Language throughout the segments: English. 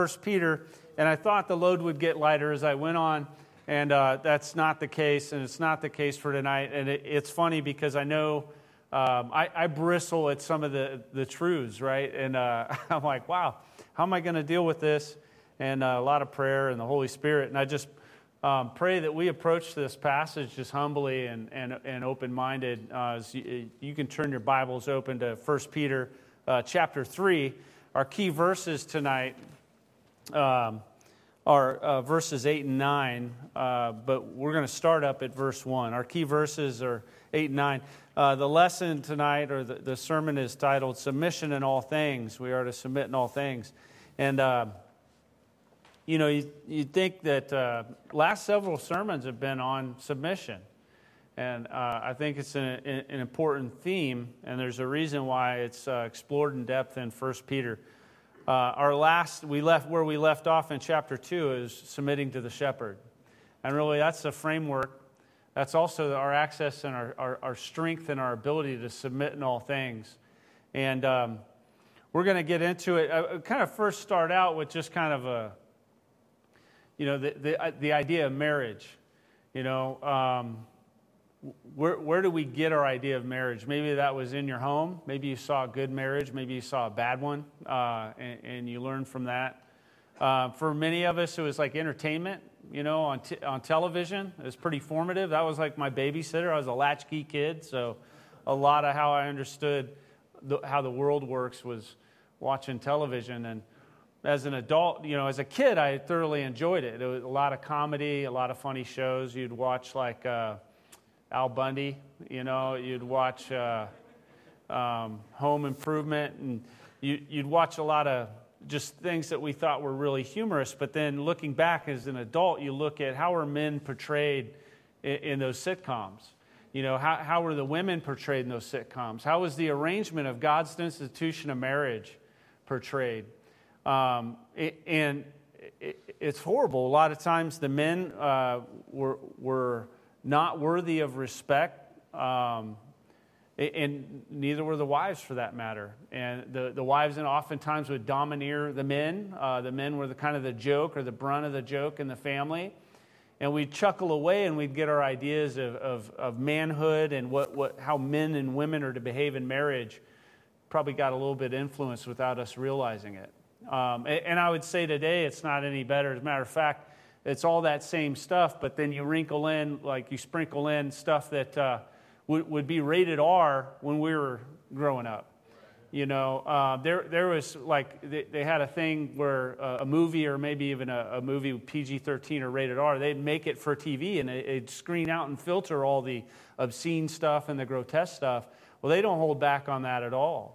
First Peter, and I thought the load would get lighter as I went on, and that's not the case, and it's not the case for tonight. And it's funny because I know I bristle at some of the truths, right? And I'm like, wow, how am I going to deal with this? And a lot of prayer and the Holy Spirit, and I just pray that we approach this passage just humbly and open-minded. You can turn your Bibles open to 1 Peter chapter 3. Our key verses tonight are verses 8 and 9, but we're going to start up at verse 1. Our key verses are 8 and 9. The lesson tonight, or the sermon, is titled Submission in All Things. We are to submit in all things. And, you'd think that last several sermons have been on submission. And I think it's an important theme, and there's a reason why it's explored in depth in 1 Peter. We left off in chapter 2 is submitting to the shepherd. And really that's the framework. That's also our access and our strength and our ability to submit in all things. And we're going to get into it. I kind of first start out with just kind of the idea of marriage. Where do we get our idea of marriage? Maybe that was in your home. Maybe you saw a good marriage. Maybe you saw a bad one, and you learned from that. For many of us, it was like entertainment, on television. It was pretty formative. That was like my babysitter. I was a latchkey kid, so a lot of how I understood how the world works was watching television. And as an adult, as a kid, I thoroughly enjoyed it. There was a lot of comedy, a lot of funny shows. You'd watch like Al Bundy, you'd watch Home Improvement, and you'd watch a lot of just things that we thought were really humorous. But then looking back as an adult, you look at how are men portrayed in those sitcoms. How were the women portrayed in those sitcoms? How was the arrangement of God's institution of marriage portrayed? It's horrible. A lot of times the men were not worthy of respect, and neither were the wives for that matter. And the wives oftentimes would domineer the men. The men were the joke or the brunt of the joke in the family. And we'd chuckle away and we'd get our ideas of manhood and how men and women are to behave in marriage. Probably got a little bit influenced without us realizing it. And I would say today it's not any better. As a matter of fact, it's all that same stuff, but then you sprinkle in stuff that would be rated R when we were growing up. There was they had a thing where a movie, or maybe even a movie PG-13 or rated R, they'd make it for TV and it'd screen out and filter all the obscene stuff and the grotesque stuff. Well, they don't hold back on that at all.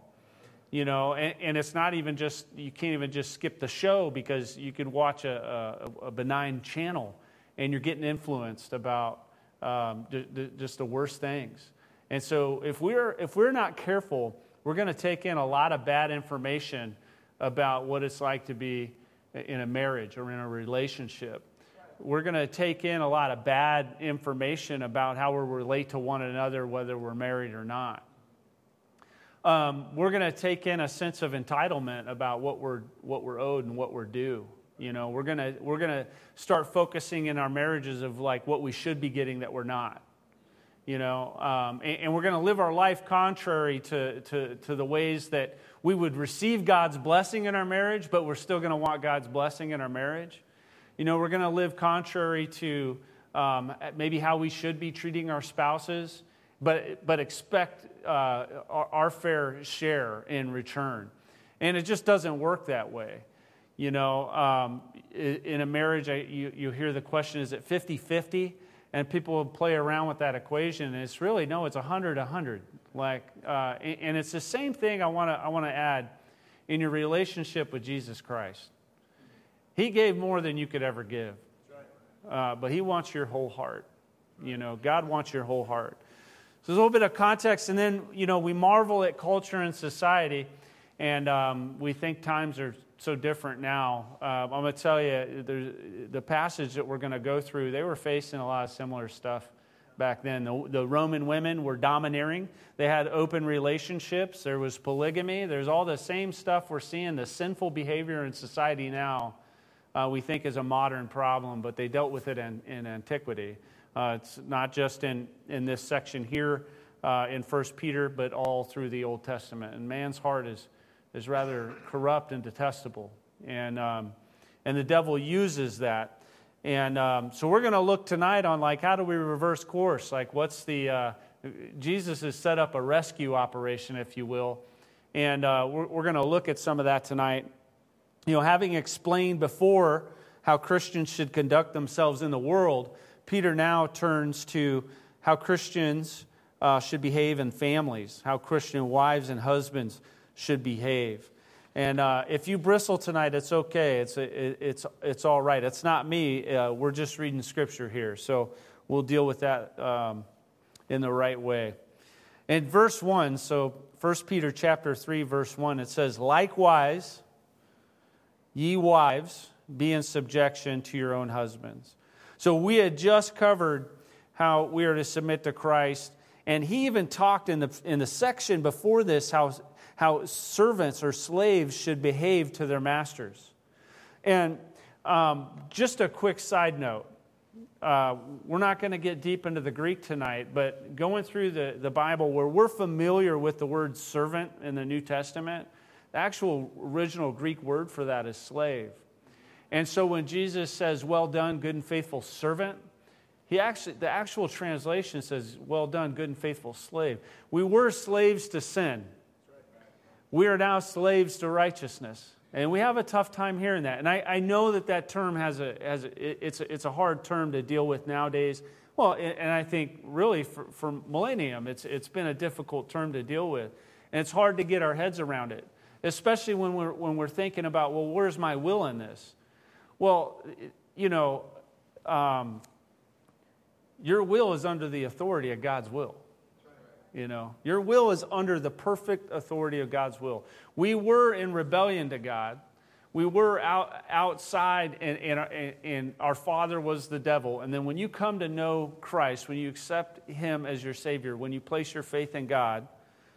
And it's not even just, you can't even just skip the show, because you could watch a benign channel and you're getting influenced about just the worst things. And so if we're not careful, we're going to take in a lot of bad information about what it's like to be in a marriage or in a relationship. We're going to take in a lot of bad information about how we relate to one another, whether we're married or not. We're going to take in a sense of entitlement about what we're owed and what we're due. We're going to start focusing in our marriages of what we should be getting that we're not. And we're going to live our life contrary to the ways that we would receive God's blessing in our marriage, but we're still going to want God's blessing in our marriage. We're going to live contrary to maybe how we should be treating our spouses, but expect our fair share in return. And it just doesn't work that way. In a marriage, you hear the question, is it 50-50? And people will play around with that equation, and it's really, no, it's 100-100. And it's the same thing I want to add in your relationship with Jesus Christ. He gave more than you could ever give. But He wants your whole heart. God wants your whole heart. So there's a little bit of context, and then, we marvel at culture and society, and we think times are so different now. I'm going to tell you, the passage that we're going to go through, they were facing a lot of similar stuff back then. The Roman women were domineering. They had open relationships. There was polygamy. There's all the same stuff we're seeing, the sinful behavior in society now, we think is a modern problem, but they dealt with it in antiquity. It's not just in this section here in 1 Peter, but all through the Old Testament. And man's heart is rather corrupt and detestable. And the devil uses that. And so we're going to look tonight on, like, how do we reverse course? Like, what's the... Jesus has set up a rescue operation, if you will. And we're going to look at some of that tonight. You know, having explained before how Christians should conduct themselves in the world, Peter now turns to how Christians should behave in families, how Christian wives and husbands should behave. And if you bristle tonight, it's okay. It's all right. It's not me. We're just reading Scripture here, so we'll deal with that in the right way. In verse 1, so 1 Peter chapter 3, verse 1, it says, "Likewise, ye wives, be in subjection to your own husbands." So we had just covered how we are to submit to Christ, and he even talked in the section before this how servants or slaves should behave to their masters. And just a quick side note, we're not going to get deep into the Greek tonight, but going through the Bible where we're familiar with the word servant in the New Testament, the actual original Greek word for that is slave. And so when Jesus says, "Well done, good and faithful servant," the actual translation says, "Well done, good and faithful slave." We were slaves to sin. We are now slaves to righteousness. And we have a tough time hearing that. And I know that term it's a hard term to deal with nowadays. Well, and I think really for millennium, it's been a difficult term to deal with. And it's hard to get our heads around it, especially when we're thinking about, well, where's my will in this? Well, you know, your will is under the authority of God's will. You know, your will is under the perfect authority of God's will. We were in rebellion to God. We were outside, and our father was the devil. And then when you come to know Christ, when you accept Him as your Savior, when you place your faith in God,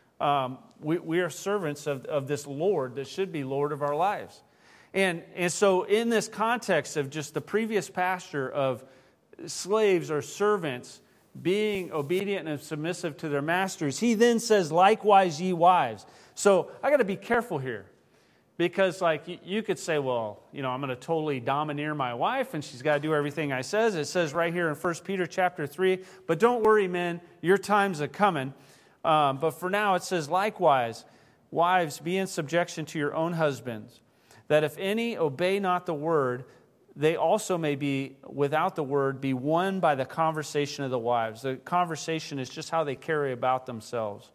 we are servants of this Lord that should be Lord of our lives. And so in this context of just the previous pastor of slaves or servants being obedient and submissive to their masters, he then says, "Likewise, ye wives." So I got to be careful here, because like you could say, well, you know, I'm going to totally domineer my wife and she's got to do everything I says. It says right here in 1 Peter chapter 3, but don't worry, men, your time's a-coming. But for now it says, "Likewise, wives, be in subjection to your own husbands, that if any obey not the word, they also may be, without the word, be won by the conversation of the wives." The conversation is just how they carry about themselves.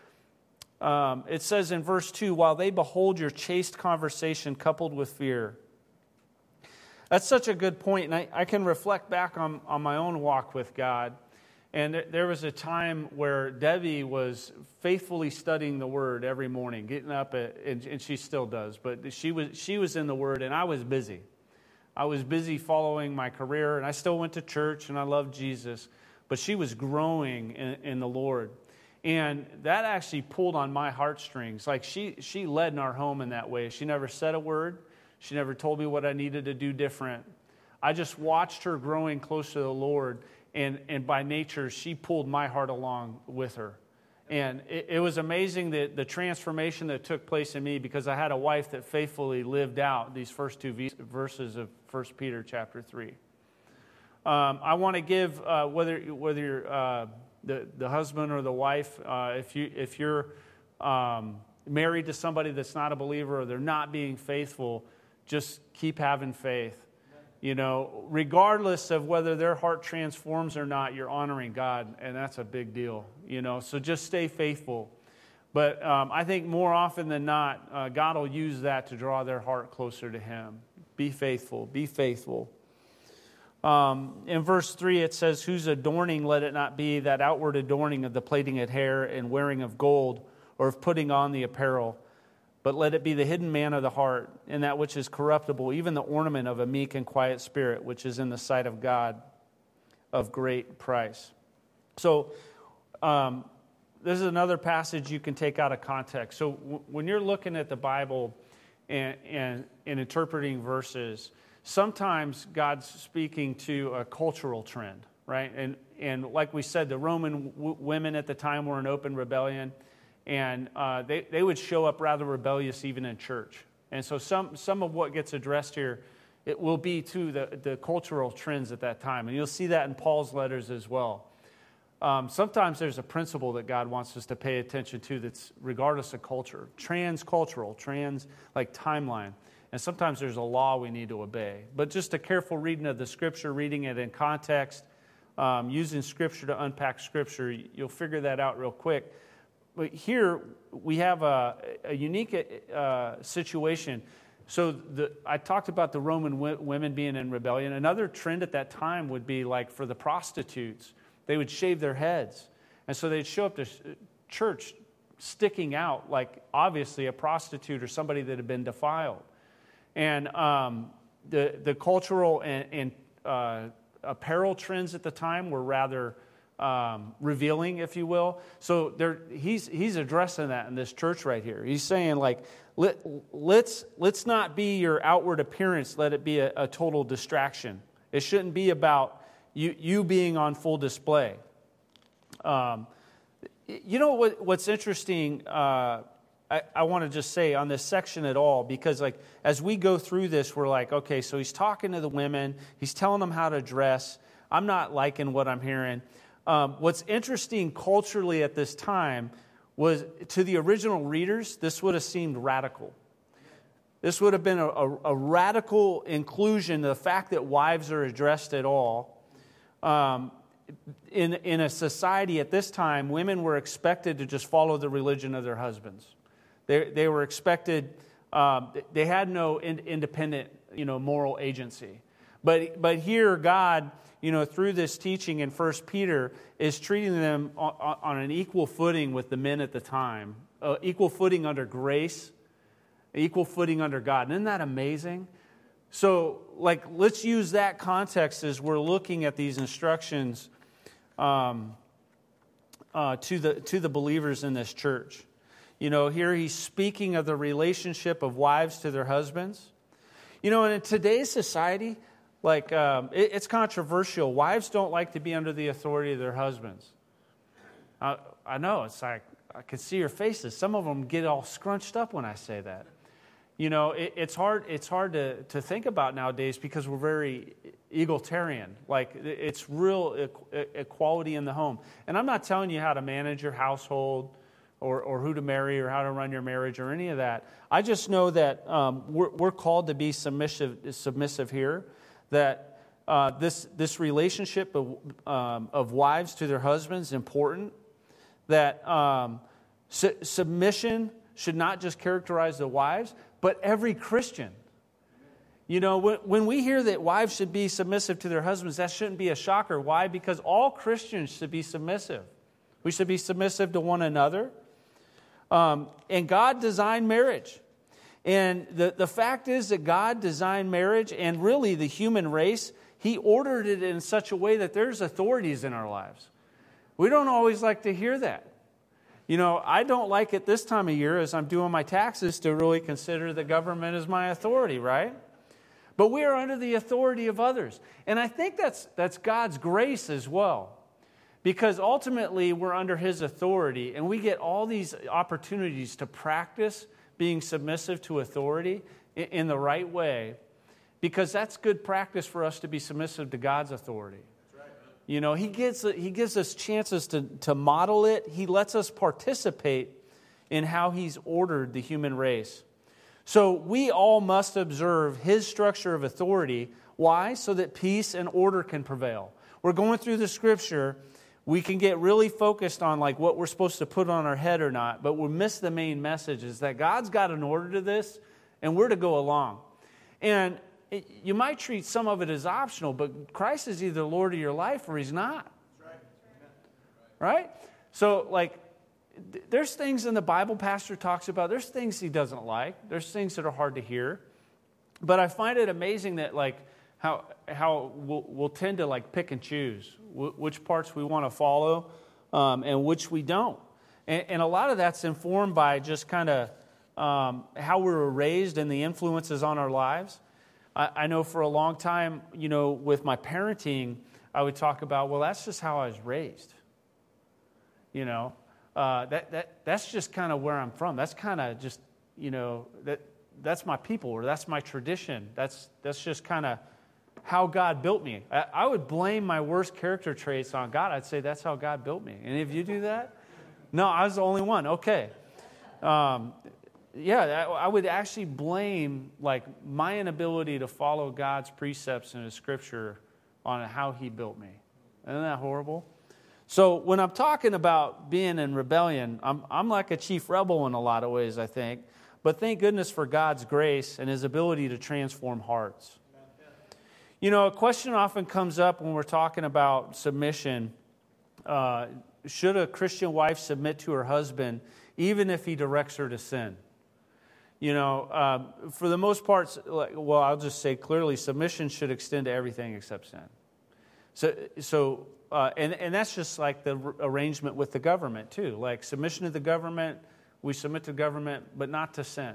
It says in verse 2, "While they behold your chaste conversation coupled with fear." That's such a good point, and I can reflect back on my own walk with God. And there was a time where Debbie was faithfully studying the Word every morning, getting up, and she still does, but she was in the Word, and I was busy. I was busy following my career, and I still went to church, and I loved Jesus. But she was growing in the Lord. And that actually pulled on my heartstrings. Like, she led in our home in that way. She never said a word. She never told me what I needed to do different. I just watched her growing close to the Lord, and by nature, she pulled my heart along with her. And it was amazing the transformation that took place in me, because I had a wife that faithfully lived out these first two verses of 1 Peter chapter 3. I want to give, whether you're the husband or the wife, if you're married to somebody that's not a believer or they're not being faithful, just keep having faith. You know, regardless of whether their heart transforms or not, you're honoring God, and that's a big deal. You know, so just stay faithful. But I think more often than not, God will use that to draw their heart closer to Him. Be faithful. Be faithful. In verse 3, it says, "Whose adorning let it not be that outward adorning of the plaiting of hair and wearing of gold, or of putting on the apparel, but let it be the hidden man of the heart, and that which is corruptible, even the ornament of a meek and quiet spirit, which is in the sight of God of great price." So this is another passage you can take out of context. So when you're looking at the Bible and interpreting verses, sometimes God's speaking to a cultural trend, right? And like we said, the Roman women at the time were in open rebellion, and they would show up rather rebellious even in church. And so some of what gets addressed here, it will be to the cultural trends at that time. And you'll see that in Paul's letters as well. Sometimes there's a principle that God wants us to pay attention to that's regardless of culture. Transcultural, like timeline. And sometimes there's a law we need to obey. But just a careful reading of the Scripture, reading it in context, using Scripture to unpack Scripture, you'll figure that out real quick. But here we have a unique situation. So I talked about the Roman women being in rebellion. Another trend at that time would be like for the prostitutes. They would shave their heads. And so they'd show up to church sticking out like obviously a prostitute or somebody that had been defiled. And the cultural and apparel trends at the time were rather revealing, if you will. So he's addressing that in this church right here. He's saying like, let's not be your outward appearance. Let it be a total distraction. It shouldn't be about you being on full display. You know what's interesting, I want to just say on this section at all, because like as we go through this, we're like, okay, so he's talking to the women. He's telling them how to dress. I'm not liking what I'm hearing. What's interesting culturally at this time was to the original readers, this would have seemed radical. This would have been a radical inclusion, the fact that wives are addressed at all. In a society at this time, women were expected to just follow the religion of their husbands. They were expected, they had no independent, moral agency. But here God, through this teaching in 1 Peter, is treating them on an equal footing with the men at the time, equal footing under grace, equal footing under God. And isn't that amazing? So, let's use that context as we're looking at these instructions to the believers in this church. Here he's speaking of the relationship of wives to their husbands. And in today's society, it's controversial. Wives don't like to be under the authority of their husbands. I know, it's like, I can see your faces. Some of them get all scrunched up when I say that. It's hard to think about nowadays because we're very egalitarian. It's real equality in the home. And I'm not telling you how to manage your household or who to marry or how to run your marriage or any of that. I just know that we're called to be submissive here, that this relationship of wives to their husbands is important, that submission should not just characterize the wives, but every Christian. When we hear that wives should be submissive to their husbands, that shouldn't be a shocker. Why? Because all Christians should be submissive. We should be submissive to one another. And God designed marriage. And the fact is that God designed marriage and really the human race, He ordered it in such a way that there's authorities in our lives. We don't always like to hear that. I don't like it this time of year as I'm doing my taxes to really consider the government as my authority, right? But we are under the authority of others. And I think that's God's grace as well. Because ultimately we're under His authority and we get all these opportunities to practice being submissive to authority in the right way. Because that's good practice for us to be submissive to God's authority. He gives us chances to model it. He lets us participate in how He's ordered the human race. So we all must observe His structure of authority. Why? So that peace and order can prevail. We're going through the Scripture. We can get really focused on what we're supposed to put on our head or not, but we'll miss the main message is that God's got an order to this, and we're to go along. And you might treat some of it as optional, but Christ is either Lord of your life or He's not. Right? So, there's things in the Bible Pastor talks about. There's things he doesn't like. There's things that are hard to hear. But I find it amazing that, how we'll tend to, pick and choose which parts we want to follow, and which we don't. And a lot of that's informed by just kind of how we were raised and the influences on our lives. I know for a long time, with my parenting, I would talk about, well, that's just how I was raised. That's just kind of where I'm from. That's kind of just, that's my people, or that's my tradition. That's just kind of how God built me. I would blame my worst character traits on God. I'd say that's how God built me. Any of you do that? No, I was the only one. Okay. I would actually blame my inability to follow God's precepts in His Scripture on how He built me. Isn't that horrible? So when I'm talking about being in rebellion, I'm like a chief rebel in a lot of ways, I think. But thank goodness for God's grace and His ability to transform hearts. A question often comes up when we're talking about submission. Should a Christian wife submit to her husband even if he directs her to sin? For the most part, I'll just say clearly, submission should extend to everything except sin. So that's just like the arrangement with the government too. Like submission to the government, we submit to government, but not to sin.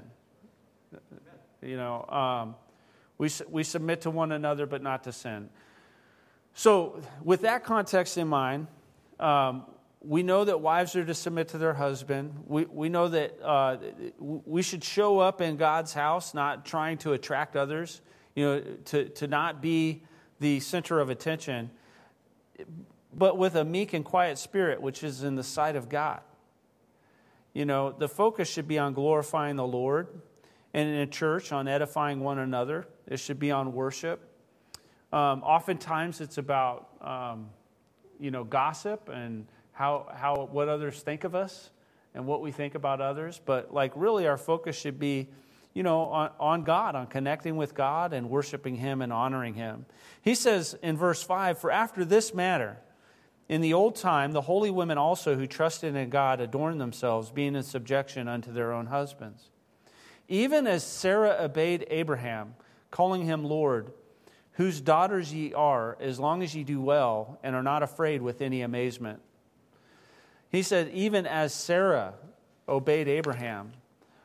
We submit to one another, but not to sin. So with that context in mind, we know that wives are to submit to their husband. We know that we should show up in God's house, not trying to attract others, to not be the center of attention, but with a meek and quiet spirit, which is in the sight of God. The focus should be on glorifying the Lord, and in a church, on edifying one another. It should be on worship. Oftentimes, it's about gossip and what others think of us and what we think about others. But really, our focus should be, on God, on connecting with God and worshiping Him and honoring Him. He says in verse 5, "For after this manner, in the old time, the holy women also who trusted in God adorned themselves, being in subjection unto their own husbands. Even as Sarah obeyed Abraham, calling him Lord, whose daughters ye are, as long as ye do well and are not afraid with any amazement." He said, even as Sarah obeyed Abraham.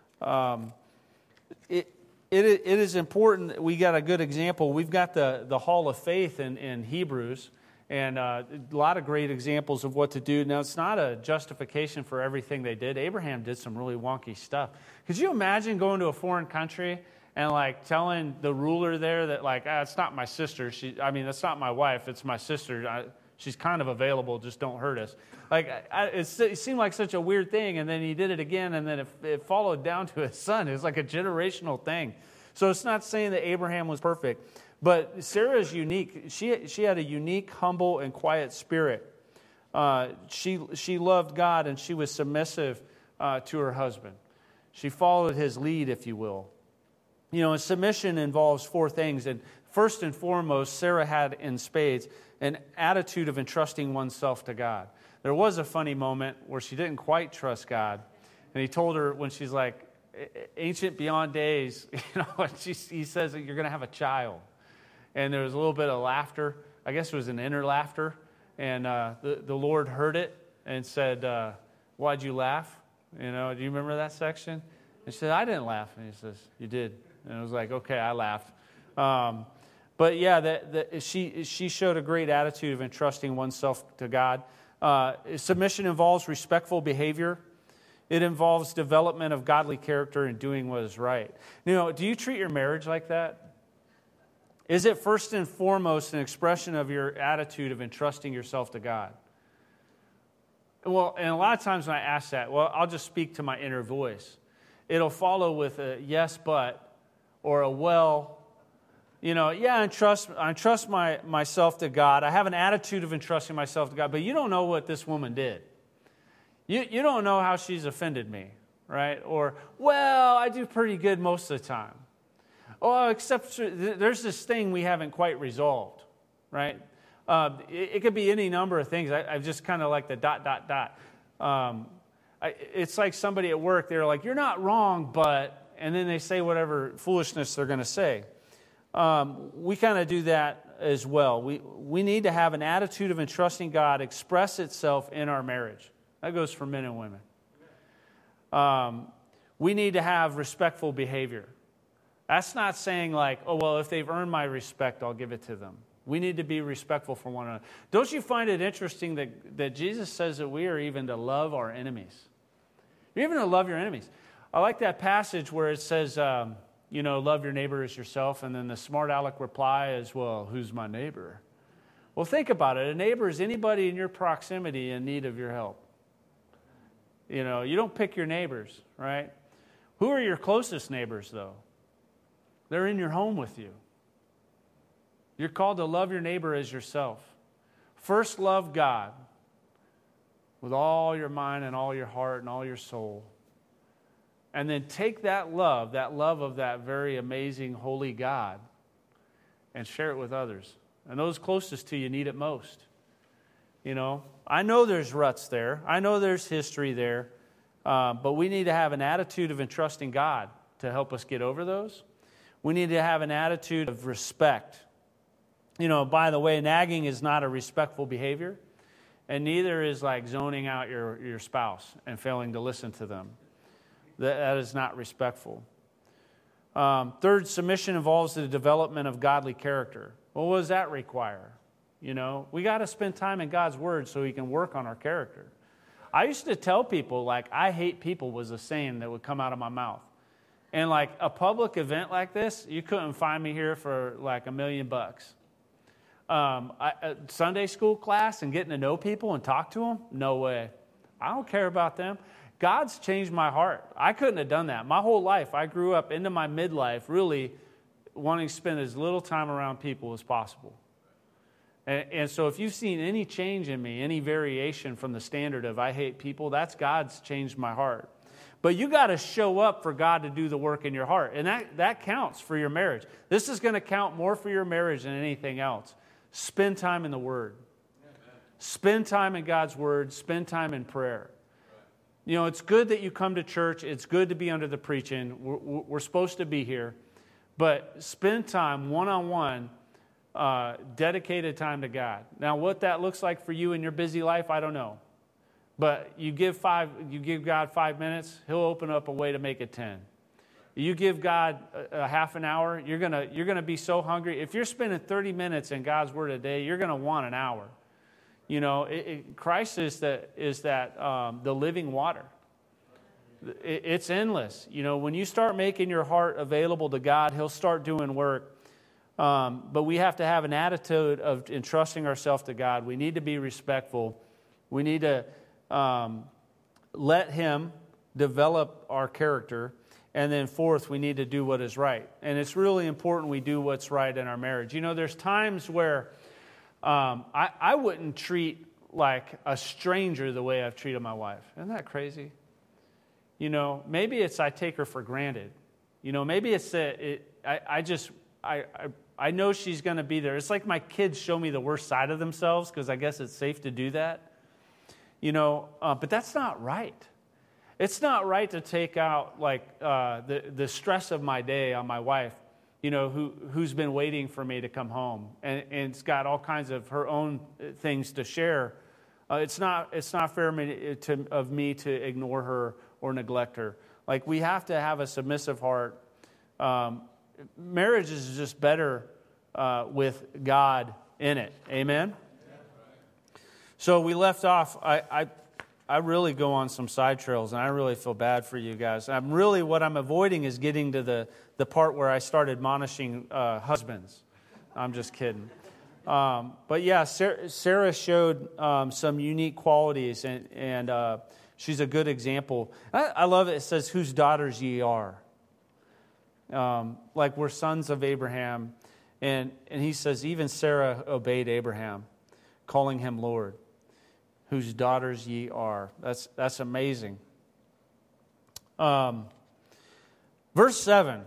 It is important. We got a good example. We've got the Hall of Faith in Hebrews, and a lot of great examples of what to do. Now, it's not a justification for everything they did. Abraham did some really wonky stuff. Could you imagine going to a foreign country and telling the ruler there that it's not my sister. That's not my wife. It's my sister. She's kind of available. Just don't hurt us. It seemed like such a weird thing, and then he did it again, and then it followed down to his son. It was like a generational thing. So it's not saying that Abraham was perfect, but Sarah is unique. She had a unique, humble, and quiet spirit. She loved God, and she was submissive to her husband. She followed his lead, if you will. Submission involves four things. And first and foremost, Sarah had in spades an attitude of entrusting oneself to God. There was a funny moment where she didn't quite trust God. And he told her when she's like, ancient beyond days, he says that you're going to have a child. And there was a little bit of laughter. I guess it was an inner laughter. And the Lord heard it and said, why'd you laugh? Do you remember that section? And she said, I didn't laugh. And he says, you did. And I was like, okay, I laughed. But yeah, she showed a great attitude of entrusting oneself to God. Submission involves respectful behavior. It involves development of godly character and doing what is right. Do you treat your marriage like that? Is it first and foremost an expression of your attitude of entrusting yourself to God? Well, and a lot of times when I ask that, I'll just speak to my inner voice. It'll follow with a yes, but, or a well. I trust myself to God. I have an attitude of entrusting myself to God, but you don't know what this woman did. You don't know how she's offended me, right? Or, I do pretty good most of the time. Oh, except there's this thing we haven't quite resolved, right? It could be any number of things. I've just kind of like the ... It's like somebody at work, they're like, you're not wrong, but, and then they say whatever foolishness they're going to say. we kind of do that as well. We need to have an attitude of entrusting God express itself in our marriage. That goes for men and women. We need to have respectful behavior. That's not saying like, oh, well, if they've earned my respect, I'll give it to them. We need to be respectful for one another. Don't you find it interesting that Jesus says that we are even to love our enemies? You're even to love your enemies. I like that passage where it says, love your neighbor as yourself, and then the smart aleck reply is, well, who's my neighbor? Well, think about it. A neighbor is anybody in your proximity in need of your help. You don't pick your neighbors, right? Who are your closest neighbors, though? They're in your home with you. You're called to love your neighbor as yourself. First, love God with all your mind and all your heart and all your soul. And then take that love of that very amazing, holy God, and share it with others. And those closest to you need it most. I know there's ruts there. I know there's history there. But we need to have an attitude of entrusting God to help us get over those. We need to have an attitude of respect. By the way, nagging is not a respectful behavior, and neither is like zoning out your spouse and failing to listen to them. That is not respectful. Third, submission involves the development of godly character. Well, what does that require? We got to spend time in God's Word so He can work on our character. I used to tell people, like, I hate people was a saying that would come out of my mouth. And like a public event like this, you couldn't find me here for like $1 million. Sunday school class and getting to know people and talk to them? No way. I don't care about them. God's changed my heart. I couldn't have done that. My whole life, I grew up into my midlife really wanting to spend as little time around people as possible. And so if you've seen any change in me, any variation from the standard of I hate people, that's God's changed my heart. But you got to show up for God to do the work in your heart. And that counts for your marriage. This is going to count more for your marriage than anything else. Spend time in the Word. Spend time in God's Word. Spend time in prayer. It's good that you come to church. It's good to be under the preaching. We're supposed to be here. But spend time one-on-one, dedicated time to God. Now, what that looks like for you in your busy life, I don't know. But you give God 5 minutes, He'll open up a way to make it 10. You give God a half an hour, you're gonna be so hungry. If you're spending 30 minutes in God's Word a day, you're gonna want an hour. Christ is the living water. It's endless. When you start making your heart available to God, He'll start doing work. But we have to have an attitude of entrusting ourselves to God. We need to be respectful. We need to let Him develop our character. And then fourth, we need to do what is right. And it's really important we do what's right in our marriage. There's times where I wouldn't treat like a stranger the way I've treated my wife. Isn't that crazy? Maybe it's I take her for granted. Maybe it's that I know she's going to be there. It's like my kids show me the worst side of themselves because I guess it's safe to do that. But that's not right. It's not right to take out like the stress of my day on my wife, who's been waiting for me to come home, and it's got all kinds of her own things to share. It's not fair of me to ignore her or neglect her. Like, we have to have a submissive heart. Marriage is just better with God in it. Amen? So we left off, I really go on some side trails, and I really feel bad for you guys. What I'm avoiding is getting to the part where I started admonishing husbands. I'm just kidding. But yeah, Sarah showed some unique qualities, and she's a good example. I love it. It says, whose daughters ye are. Like we're sons of Abraham. And he says, even Sarah obeyed Abraham, calling him Lord. Whose daughters ye are. That's amazing. Verse 7.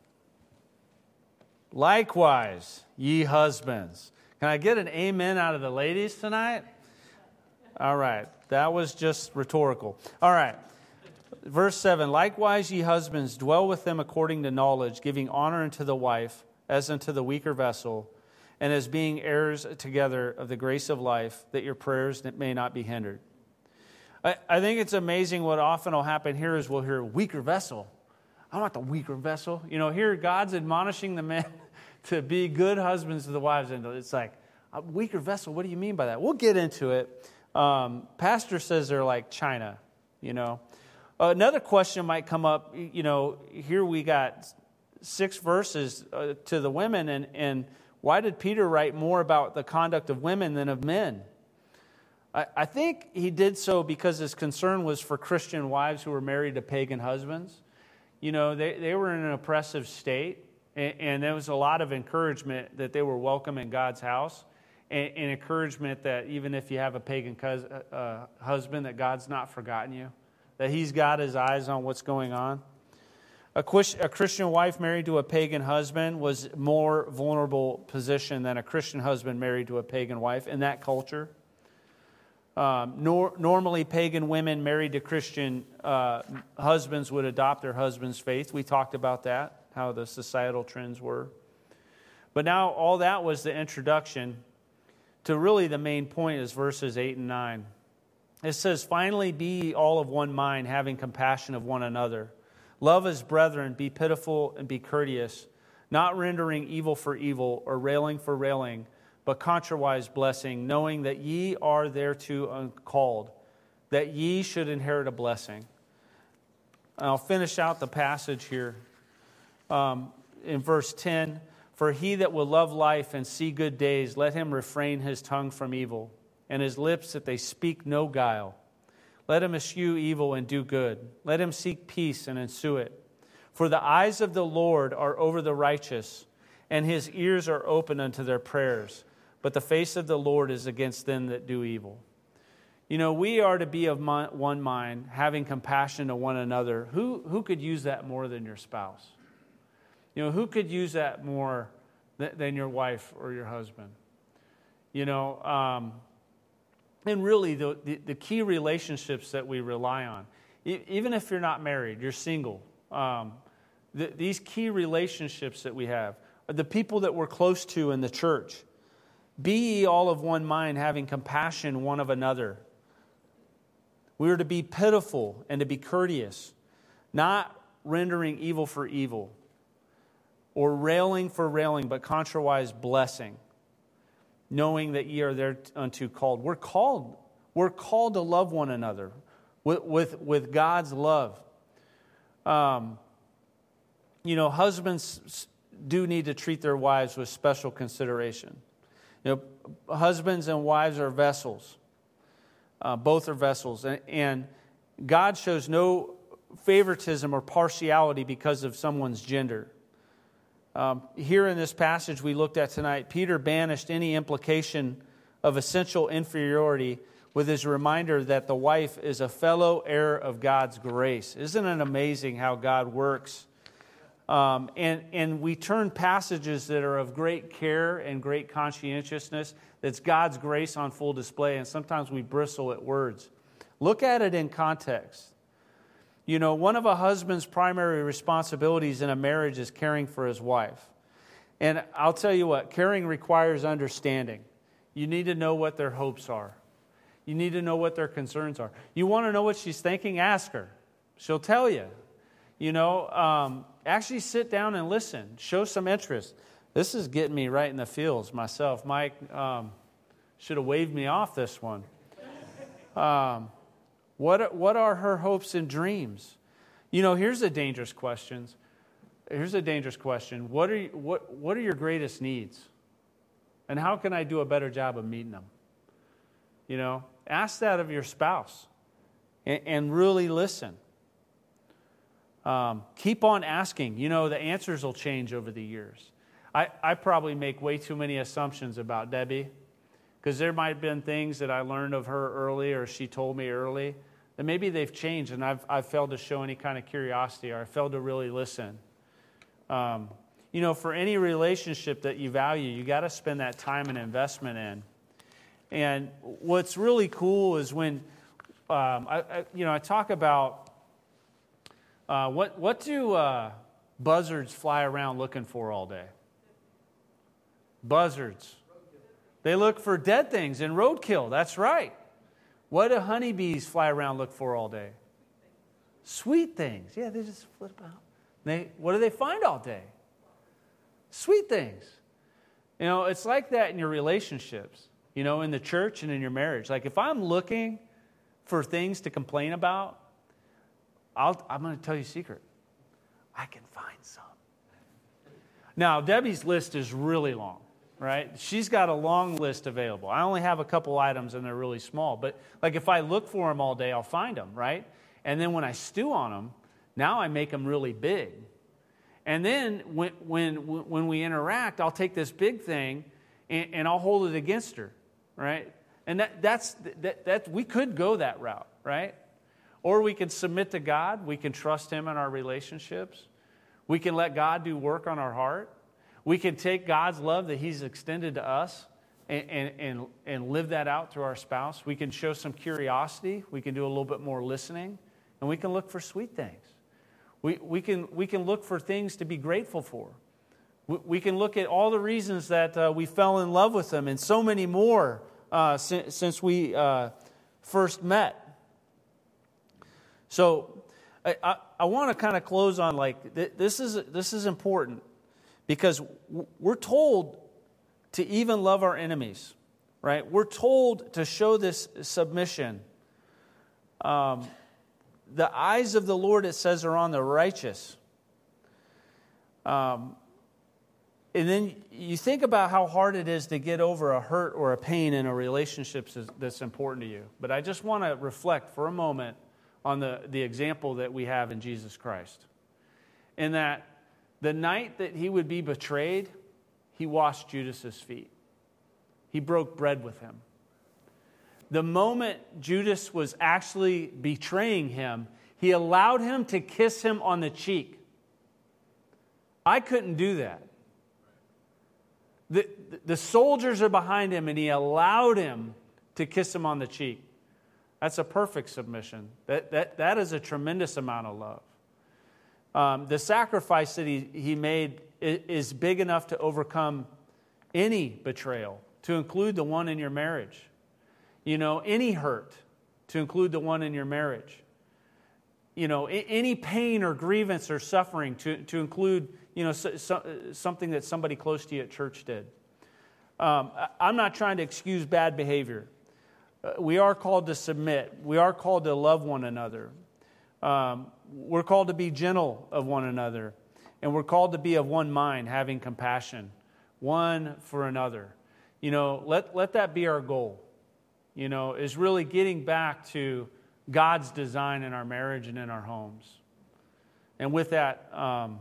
Likewise, ye husbands. Can I get an amen out of the ladies tonight? All right. That was just rhetorical. All right. Verse 7. Likewise, ye husbands, dwell with them according to knowledge, giving honor unto the wife as unto the weaker vessel, and as being heirs together of the grace of life, that your prayers may not be hindered. I think it's amazing what often will happen here is we'll hear weaker vessel. I'm not the weaker vessel. Here God's admonishing the men to be good husbands to the wives. And it's like, a weaker vessel, what do you mean by that? We'll get into it. Pastor says they're like China, Another question might come up, here we got 6 verses to the women, and why did Peter write more about the conduct of women than of men? I think he did so because his concern was for Christian wives who were married to pagan husbands. They were in an oppressive state, and there was a lot of encouragement that they were welcome in God's house, and encouragement that even if you have a pagan husband, that God's not forgotten you, that he's got his eyes on what's going on. A Christian wife married to a pagan husband was more vulnerable position than a Christian husband married to a pagan wife in that culture. Normally, pagan women married to Christian husbands would adopt their husband's faith. We talked about that, how the societal trends were. But now all that was the introduction to really the main point is verses 8 and 9. It says, "Finally be ye all of one mind, having compassion of one another. Love as brethren, be pitiful and be courteous, not rendering evil for evil or railing for railing, but contrariwise blessing, knowing that ye are thereto called, that ye should inherit a blessing." And I'll finish out the passage here in verse 10. "For he that will love life and see good days, let him refrain his tongue from evil, and his lips that they speak no guile. Let him eschew evil and do good. Let him seek peace and ensue it. For the eyes of the Lord are over the righteous, and his ears are open unto their prayers. But the face of the Lord is against them that do evil." We are to be of one mind, having compassion to one another. Who could use that more than your spouse? Who could use that more than your wife or your husband? And really, the key relationships that we rely on, even if you're not married, you're single, these key relationships that we have are the people that we're close to in the church. "Be ye all of one mind, having compassion one of another." We are to be pitiful and to be courteous, not rendering evil for evil or railing for railing, but contrariwise blessing, knowing that ye are thereunto called. We're called to love one another with God's love. Husbands do need to treat their wives with special consideration. Husbands and wives are vessels. Both are vessels. And God shows no favoritism or partiality because of someone's gender. Here in this passage we looked at tonight, Peter banished any implication of essential inferiority with his reminder that the wife is a fellow heir of God's grace. Isn't it amazing how God works? And we turn passages that are of great care and great conscientiousness, that's God's grace on full display, and sometimes we bristle at words. Look at it in context. One of a husband's primary responsibilities in a marriage is caring for his wife. And I'll tell you what, caring requires understanding. You need to know what their hopes are. You need to know what their concerns are. You want to know what she's thinking? Ask her. She'll tell you. Actually sit down and listen. Show some interest. This is getting me right in the feels myself. Mike should have waved me off this one. What are her hopes and dreams? Here's a dangerous question. What are your greatest needs? And how can I do a better job of meeting them? Ask that of your spouse and really listen. Keep on asking. The answers will change over the years. I probably make way too many assumptions about Debbie, because there might have been things that I learned of her early or she told me early, and maybe they've changed and I've failed to show any kind of curiosity, or I failed to really listen. For any relationship that you value, you got to spend that time and investment in. And what's really cool is when I talk about what do buzzards fly around looking for all day? Buzzards. They look for dead things and roadkill. That's right. What do honeybees fly around look for all day? Sweet things. Yeah, they just flip out. What do they find all day? Sweet things. You know, it's like that in your relationships, you know, in the church and in your marriage. Like if I'm looking for things to complain about, I'm going to tell you a secret. I can find some. Now, Debbie's list is really long, right? She's got a long list available. I only have a couple items and they're really small. But like if I look for them all day, I'll find them, right? And then when I stew on them, now I make them really big. And then when we interact, I'll take this big thing and I'll hold it against her, right? And that's we could go that route, right? Or we can submit to God. We can trust Him in our relationships. We can let God do work on our heart. We can take God's love that He's extended to us and live that out through our spouse. We can show some curiosity. We can do a little bit more listening. And we can look for sweet things. We can look for things to be grateful for. We can look at all the reasons that we fell in love with them and so many more since we first met. So I want to kind of close on like this is important because we're told to even love our enemies, right? We're told to show this submission. The eyes of the Lord, it says, are on the righteous. And then you think about how hard it is to get over a hurt or a pain in a relationship that's important to you. But I just want to reflect for a moment on the example that we have in Jesus Christ. In that the night that He would be betrayed, He washed Judas's feet. He broke bread with him. The moment Judas was actually betraying Him, He allowed him to kiss him on the cheek. I couldn't do that. The soldiers are behind him, and He allowed him to kiss him on the cheek. That's a perfect submission. That is a tremendous amount of love. The sacrifice that he made is big enough to overcome any betrayal, to include the one in your marriage. You know, any hurt, to include the one in your marriage. You know, any pain or grievance or suffering, to include, you know, something that somebody close to you at church did. I'm not trying to excuse bad behavior. We are called to submit. We are called to love one another. We're called to be gentle of one another. And we're called to be of one mind, having compassion, one for another. You know, let that be our goal. You know, is really getting back to God's design in our marriage and in our homes. And with that,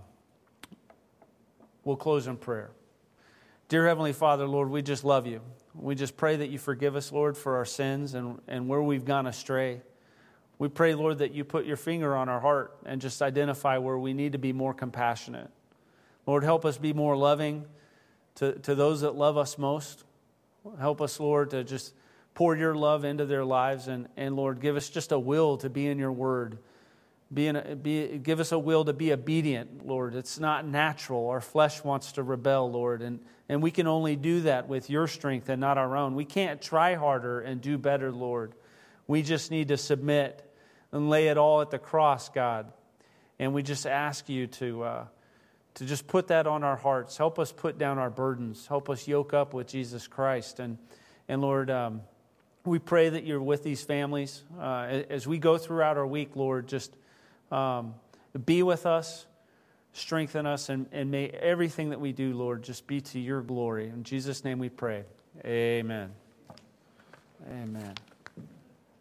we'll close in prayer. Dear Heavenly Father, Lord, we just love You. We just pray that You forgive us, Lord, for our sins and where we've gone astray. We pray, Lord, that You put Your finger on our heart and just identify where we need to be more compassionate. Lord, help us be more loving to those that love us most. Help us, Lord, to just pour Your love into their lives. And Lord, give us just a will to be in Your word. Give us a will to be obedient, Lord. It's not natural. Our flesh wants to rebel, Lord. And we can only do that with Your strength and not our own. We can't try harder and do better, Lord. We just need to submit and lay it all at the cross, God. And we just ask You to just put that on our hearts. Help us put down our burdens. Help us yoke up with Jesus Christ. And Lord, we pray that You're with these families. As we go throughout our week, Lord, just be with us, strengthen us, and may everything that we do, Lord, just be to Your glory. In Jesus' name we pray. Amen. Amen.